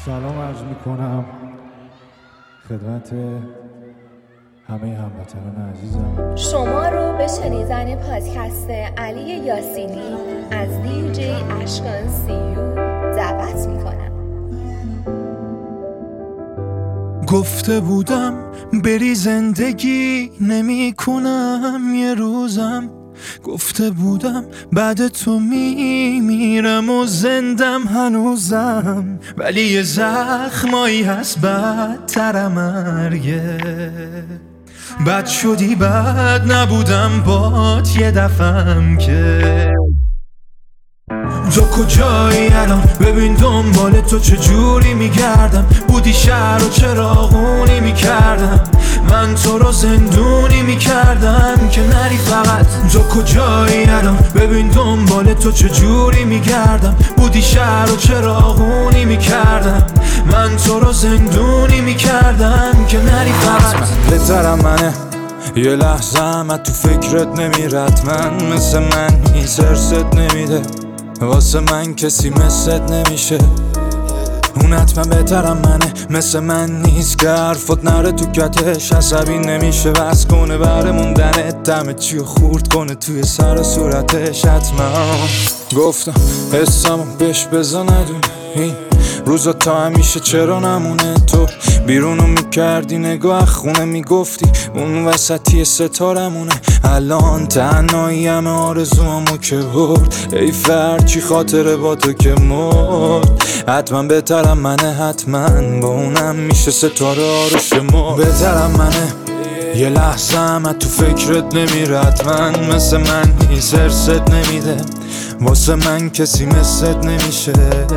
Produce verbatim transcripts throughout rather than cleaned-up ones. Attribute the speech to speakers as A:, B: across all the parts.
A: سلام عرض میکنم خدمت همه هموطنان عزیزم.
B: شما رو به شنیدن پادکست علی یاسینی از دی جی اشکان سیو دعوت میکنم.
C: گفته بودم بری زندگی نمی کنم یه روزم، گفته بودم بعد تو می میرم و زندم هنوزم، ولی یه زخمایی هست بدتر مرگه. بد شدی بد نبودم بات یه دفعم که تو کجایی الان؟ ببین دنبال تو چجوری میگردم، بودی شهر و چراغونی میکردم، من تو رو زندونی میکردم که نری فقط. تو کجایی الان؟ ببین دنبال تو چجوری میگردم، بودی شهر و چراغونی میکردم، من تو رو زندونی میکردم که نری فقط. بهترم منه یه لحظه هم تو فکرت نمیرد، من مثل من هیچ ارست نمیده، واسه من کسی مثلت نمیشه. اون حتما بهترم منه، مثل من نیست که حرفت نره تو کتش، عصبی نمیشه بس کنه بره موندنت، دم چیو خورد کنه توی سر صورتش. حتما گفتم حسامو بهش بزا ندونه، این روزا تا همیشه چرا نمونه. تو بیرونو میکردی نگاه خونه میگفتی اون وسطی ستارمونه، الان تنهایی همه آرزوامو که برد، ای فرد چی خاطره با تو که مرد. حتما بهترم منه، حتما با اونم میشه ستاره آرش مرد. بهترم منه یه لحظه هم تو فکرت نمیرد، من مثل من نیست ارست نمیده، واسه من کسی مثلت نمیشه.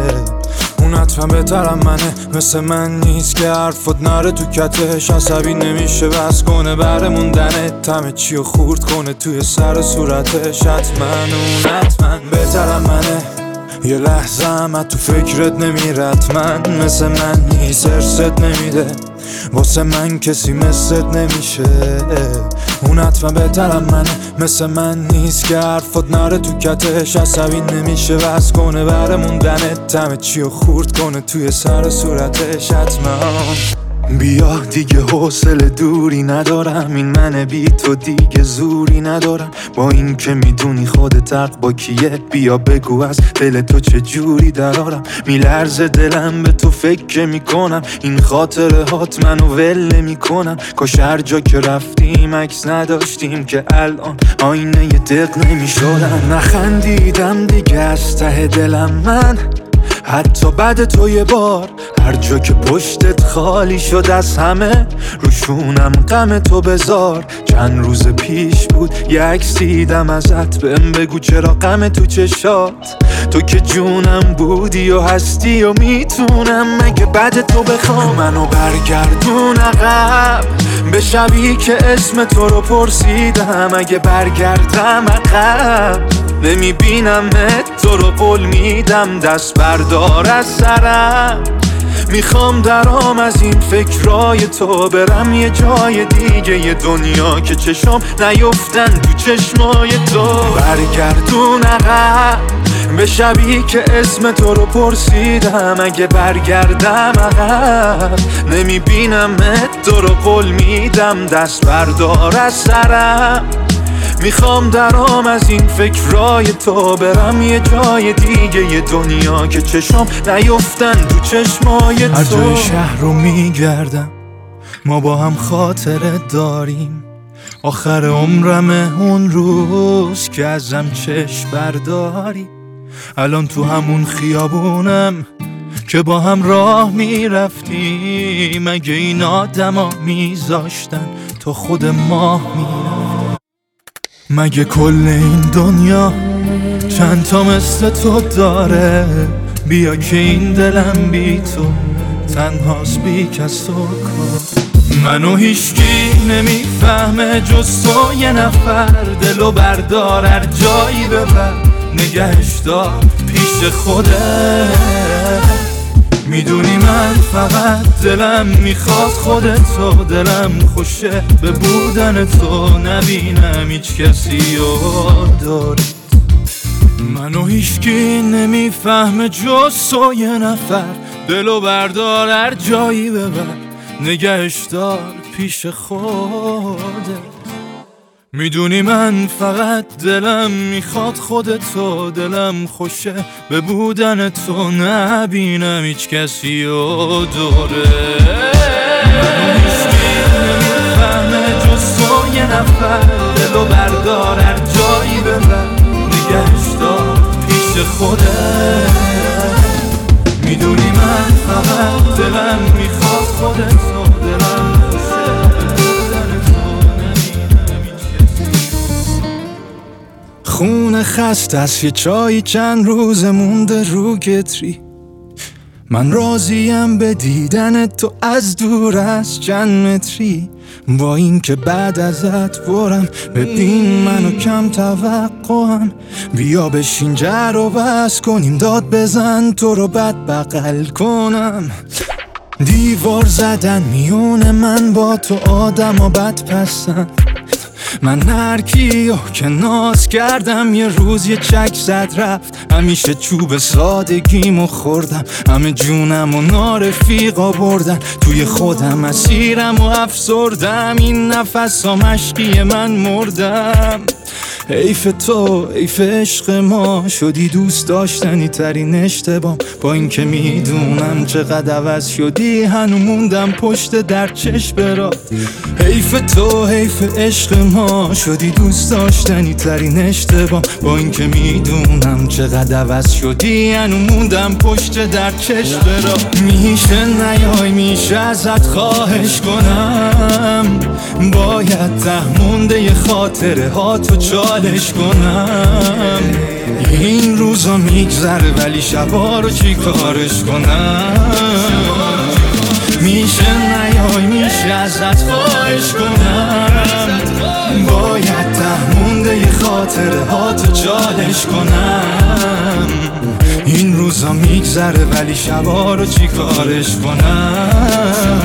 C: اون حتما بهترم منه، مثل من نیست که حرفت نره تو کتش، عصبی نمیشه بس کنه بره موندنت، همه چیو خورد کنه توی سر صورتش. حتما اون حتما بهترم منه یه لحظه هم تو فکرت نمیرد، من مثل من نیست ارست نمیده، واسه من کسی مثلت نمیشه. اون حتما بهترم منه، مثل من نیست که حرفت نره تو کتش، عصبی نمیشه بس کنه بره موندنت، همه چیو خورد کنه توی سر صورتش. حتما بیا دیگه حوصله دوری ندارم، این من بی تو دیگه زوری ندارم، با این که میدونی خودت حق با کیه، بیا بگو از دل تو چه جوری درارم. میلرزه دلم به تو فکر میکنم، این خاطره هات منو ول نمیکنم، کاش هر جا که رفتیم عکس نداشتیم که الان آینه یه دق نمیشدن. نخندیدم دیگه از ته دلم من، حتی بعد تو یه بار، هر جا که پشتت خالی شد از همه، روشونم غم تو بذار. چند روز پیش بود یه عکس دیدم ازت، بهم بگو چرا غم تو چشات، تو که جونم بودی و هستی و میتونم مگه بعد تو بخوام منو برگردون عقب، به شبی که اسم تو رو پرسیدم، اگه برگردم عقب نمیبینمت، تو رو قول میدم دست بردار از سرم، میخوام درام از این فکرای تو برم یه جای دیگه، یه دنیا که چشم نیفتن تو چشمای تو. برگردون عقب به شبی که اسم تو رو پرسیدم، اگه برگردم عقب نمیبینمت، تو رو قول میدم دست بردار از سرم، میخوام درام از این فکرای تو برم یه جای دیگه، یه دنیا که چشم نیفتن تو چشمای تو. هر جای شهر رو میگردم ما با هم خاطره داریم، آخر عمرمه اون روز که ازم چشم برداری، الان تو همون خیابونم که با هم راه میرفتیم، اگه این آدم ها میذاشتن تو خود ماه میرفت، مگه کل این دنیا چند تا مثل تو داره، بیا که این دلم بی تو تنهاست بی کس و کار. منو هیچکی نمیفهمه جز تو یه نفر، دلو بردار هر جایی ببر نگهش دار پیش خوده، میدونی من فقط دلم میخواد خودتو، دلم خوشه به بودن تو، نبینم هیچ کسی رو داری. منو هیچکی نمیفهمه جز تو یه نفر، دلو بردار هر جایی ببر، نگهش دار پیش خودت. میدونی من فقط دلم میخواد خودتو، دلم خوشه به بودن تو، نبینم هیچ کسی و دوره. منو هیچکی نمیفهمه جز تو یه نفر، دلو بردار هر جایی ببر، نگهش دار پیش خودت. میدونی من فقط دلم میخواد خودتو، دلم خوشه بودن تو، نبینم هیچ کسی. خونه خسته است یه چایی چند روز مونده رو گتری، من راضیم به دیدن تو از دور از چند متری. با این که بعد ازت برم، ببین منو کم توقعم، بیا بشین جر و بس کنیم، داد بزن تو رو بد بغل کنم. دیوار زدن میونه من با تو، آدم و بد پسند. من هر کیو که ناز کردم یه روز یه چک زد رفت، همیشه چوب سادگیمو خوردم، همه جونم و نارفیقا بردن، توی خودم اسیرم و افسردم، این نفس ها مشکی من مردم. حیف تو حیف عشق ما، شدی دوست داشتنی ترین اشتباه، با این که میدونم چقدر عوض شدی، هنو موندم پشت در چشم را. حیف تو حیف عشق ما، شدی دوست داشتنی ترین اشتباه، با این که میدونم چقدر عوض شدی، هنو موندم پشت در چشم را. میشه نیای میشه ازت خواهش کنم، باید ته مونده ی خاطره ها تو چالش کنم. این روزا میگذره ولی شبا رو چی کارش کنم. میشه نیای میشه ازت خواهش کنم، باید ته مونده ی خاطره ها تو چالش کنم. این روزا میگذره ولی شبا رو چی کارش کنم.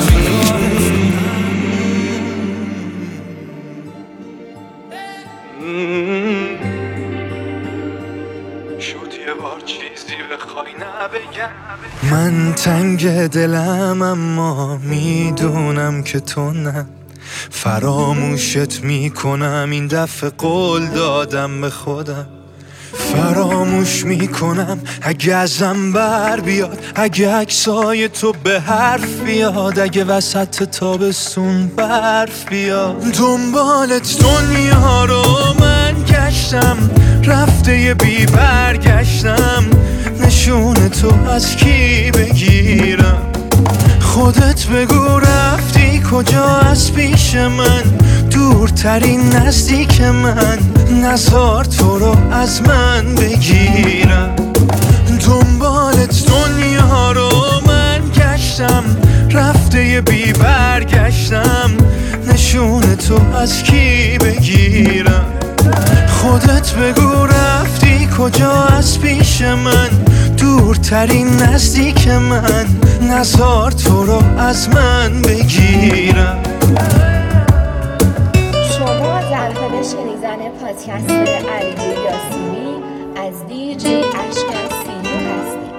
C: شد یه بار چیزی بخوای نبگم. من تنگ دلم اما میدونم که تو نه، فراموشت میکنم این دفعه قول دادم به خودم. فراموش میکنم اگه ازم بر بیاد، اگه عکسای تو به حرف بیاد، اگه وسط تابستون برف بیاد. دنبالت دنیا رو من گشتم، رفته یه بی برگشتم، نشون تو از کی بگیرم؟ خودت بگو رفتی کجا از پیش من، دورترین نزدیک من، نزار تو رو از من بگیرم. دنبالت دنیا رو من گشتم، رفته یه بی برگشتم، نشون تو از کی بگیرم؟ خودت بگو رفتی کجا از پیش من، دورترین نزدیک من، نزار تو رو از من بگیرم.
B: شما در حال شنیدن پادکست علی یاسینی از دی جی اشکان سیو هستید.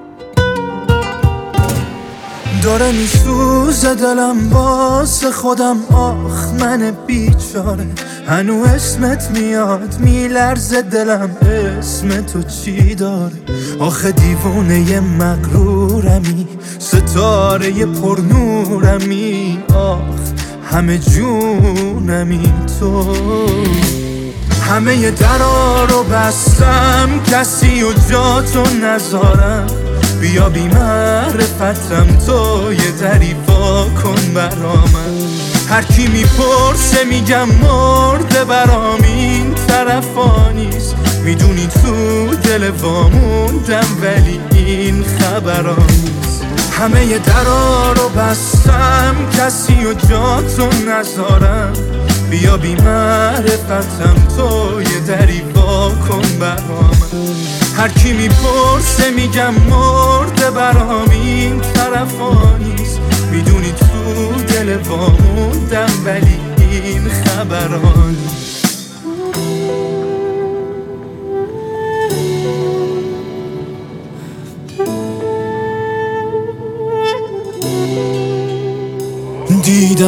C: داره میسوزه دلم واسه خودم، آخ من بیچاره، هنو اسمت میاد میلرزه دلم، اسم تو چی داره؟ آخه دیوونه ی مغرورمی، ستاره ی پرنورمی، آخ همه جونمی تو. همه ی درا رو بستم، کسی و جا تو نذارم، بیا بی معرفتم تو یه دری وا کن برامن. هر کی میپرسه میگم مرده برام، این طرفا نیست، میدونی تو دل واموندم ولی این خبرا نیست. همه ی درا رو بستم، کسی و جا تو نذارم، بیا بی معرفتم تو یه دری وا کن برامن. هر کی میپرسه میگم مرده برام، این طرفا نیست، میدونی تو دل واموندم ولی این خبرا نیست.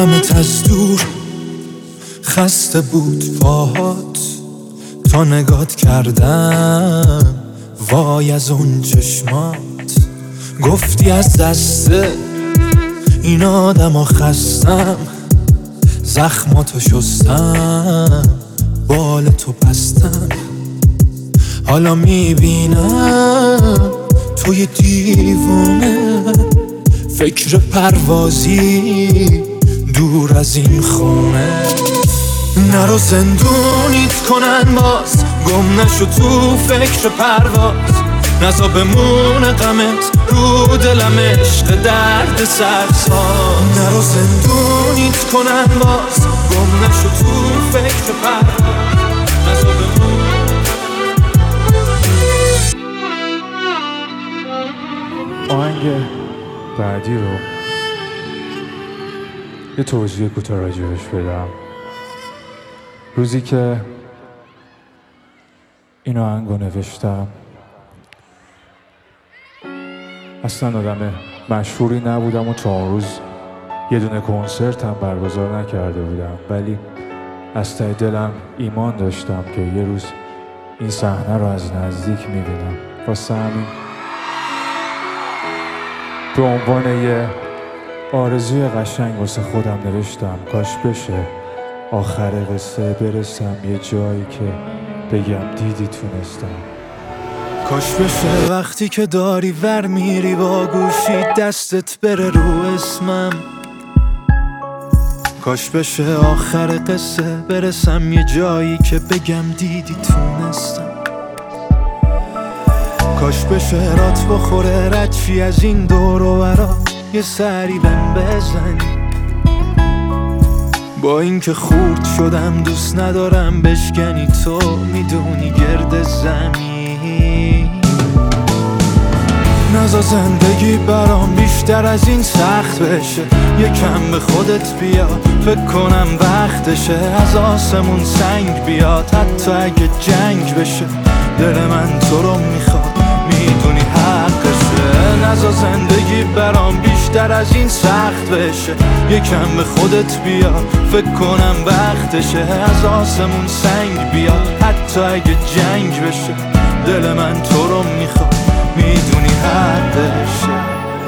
C: دیدمت از دور، خسته بود پاهات تا نگات کردم، وای از اون چشمات. گفتی از دست این آدم خستم، زخماتو شستم، بال تو پستم. حالا میبینم توی دیوونه، فکر پروازی دور از این خونه. نرو زندونیت کنن باز، گم نشو تو فکر پرواز. نزا بمونه غمت رو دلم، عشق درد سرساز. نرو زندونیت کنن باز، گم نشو تو فکر پرواز. نزا بمونه.
A: آهنگ بعدی رو یه توضیح کوتاه راجبش بدم. روزی که این آهنگ رو نوشتم اصلا آدم مشهوری نبودم و تا اون روز یه دونه کنسرت هم برگزار نکرده بودم، ولی از ته دلم ایمان داشتم که یه روز این صحنه رو از نزدیک میبینم. واسه همین به عنوان یه آرزوی قشنگ واسه خودم نوشتم کاش بشه آخر قصه برسم یه جایی که بگم دیدی تونستم.
C: کاش بشه وقتی که داری ور میری با گوشی دستت بره رو اسمم. کاش بشه آخر قصه برسم یه جایی که بگم دیدی تونستم. کاش بشه رات بخوره ردشی از این دور و برا، یه سری بهم بزنی. با اینکه خورد شدم دوست ندارم بشکنی، تو میدونی گرد زمین. نزا زندگی برام بیشتر از این سخت بشه، یکم به خودت بیا فکر کنم وقتشه. از آسمون سنگ بیاد حتی اگه جنگ بشه، دل من تو رو میخواد میدونی حقشه. نزا زندگی برام بیشتر از این سخت بشه، یکم به خودت بیا فکر کنم وقتشه. از آسمون سنگ بیاد حتی اگه جنگ بشه، دل من تو رو میخواد میدونی حقشه.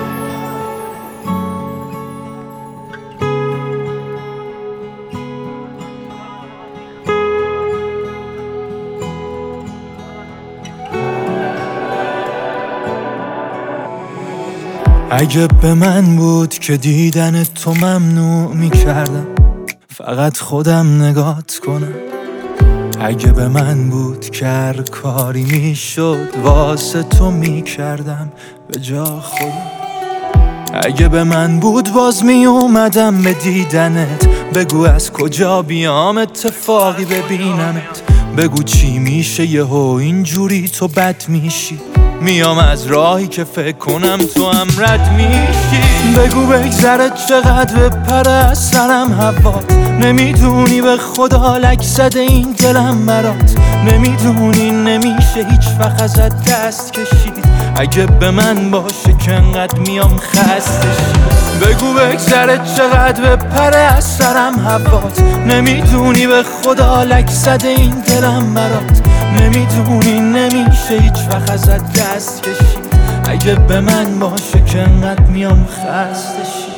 C: اگه به من بود که دیدن تو ممنوع میکردم، فقط خودم نگات کنم. اگه به من بود که هر کاری میشد واسه تو میکردم به جا خودم. اگه به من بود باز میومدم به دیدنت، بگو از کجا بیام اتفاقی ببینمت. بگو چی میشه یهو اینجوری تو بد میشی، میام از راهی که فکر کنم تو هم رد میشی. بگو بگذره چقدر بپره از سرم هوات، نمیدونی به خدا لک زده این دلم برات. نمیدونی نمیشه هیچ وقت ازت دست کشید، اگه به من باشه که انقدر میام خستشی. بگو بگذره چقدر بپره از سرم هوات، نمیدونی به خدا لک زده این دلم برات. نمیدونی نمیشه هیچ وقت ازت دست کشید، اگه به من باشه که انقدر میام خستشی.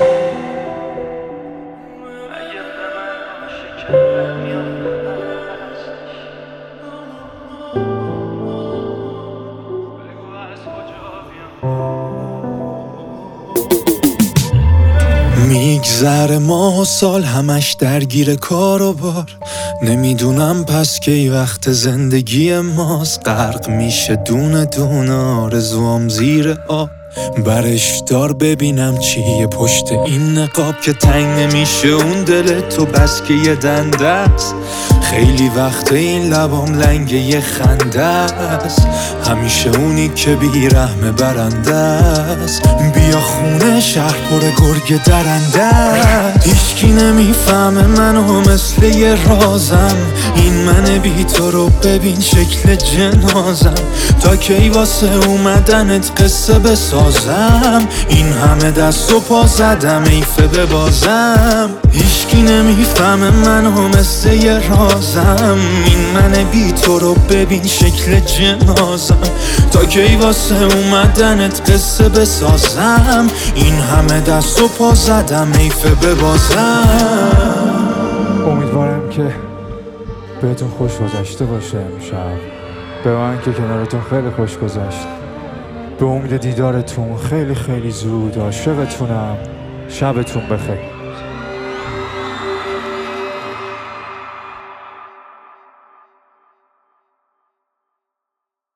C: اگه به من باشه که انقدر میام خستشی. بگو از کجا بیام. میگذره ماه و سال همش درگیر کار و بار، نمیدونم پس کی وقت زندگی ماست. غرق میشه دونه دونه آرزوام زیر آب، برش دار ببینم چیه پشت این نقاب که تنگ نمیشه اون دل تو بس که یه دنده است. خیلی وقت این لبام لنگ یه خنده است، همیشه اونی که بیرحم برنده است. بیا خونه شهر پر گرگ درنده است، هیچکی نمیفهمه منو مثل یه رازم. این من بی تو رو ببین شکل جنازم، تا کی واسه اومدنت قصه بسازم. این همه دست و پا زدم ایفه ببازم، هیچکی نمیفهمه منو مثل یه رازم. این من بی تو رو ببین شکل جنازم، تا کی واسه اومدنت قصه بسازم. این همه دست و پا زدم ایفه ببازم.
A: امیدوارم که بهتون خوش گذشته باشه امشب. به من که کنارتون خیلی خوش گذشت. به امید دیدارتون خیلی خیلی زود. عاشقتونم. شبتون بخیر.